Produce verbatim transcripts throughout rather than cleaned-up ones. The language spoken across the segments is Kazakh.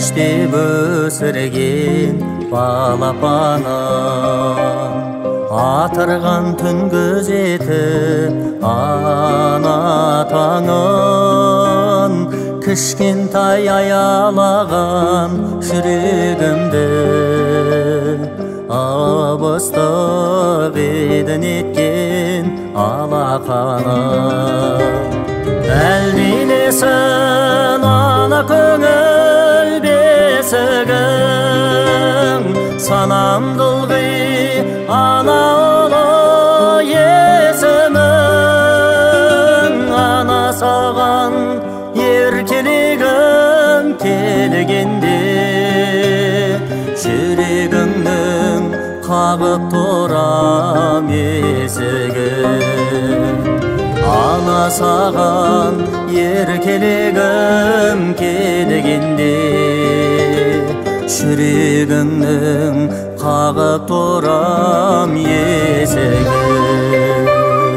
иштеп өсірген балапанын атырған түн күзетіп ана таңын кішкентай аялаған жүрегімді абыстап едің еткен алақаным. Әлдилесін ана көңіл бесігің, санамды ылғи ана ұлы есімің. Ана саған еркелегім келгенде, жүрегіңнің қағып тұрам есігін. Ана саған еркелегім келгенде, жүрегіңнің қағып тұрам есігін.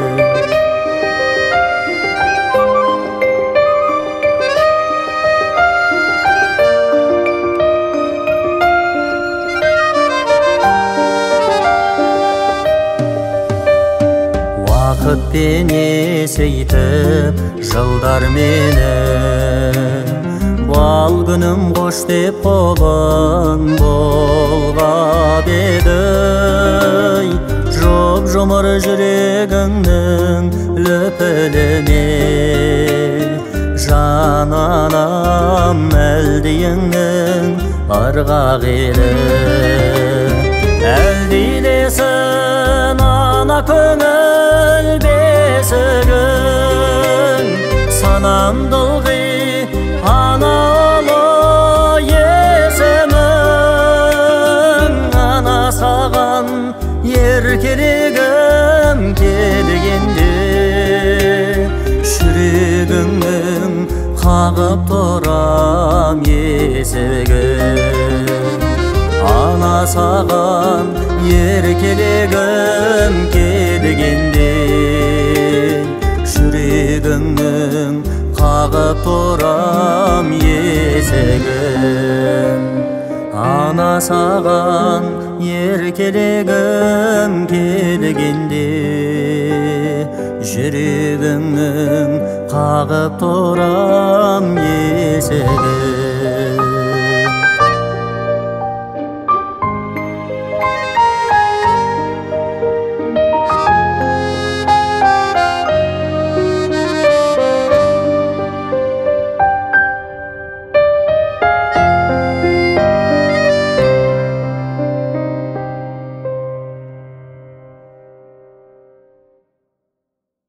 Вақытпен есейтіп жылдар мені, бал күнім қош деп қолын болғап еді. Жоп жұмыр жүрегіңнің лүпіліне, жан анам әлдиіңнің ырғақ еді. Әлдилесін ана көңіл бесігің, санамды ылғи ана ұлы есімің. Ана саған еркелегім келгенде, жүрегіңнің қағып тұрам есігін. Ана саған еркелегім келгенде, жүрегіңнің қағып тұрам есігін. Ана саған еркелегім келгенде, жүрегіңнің қағып тұрам есігін.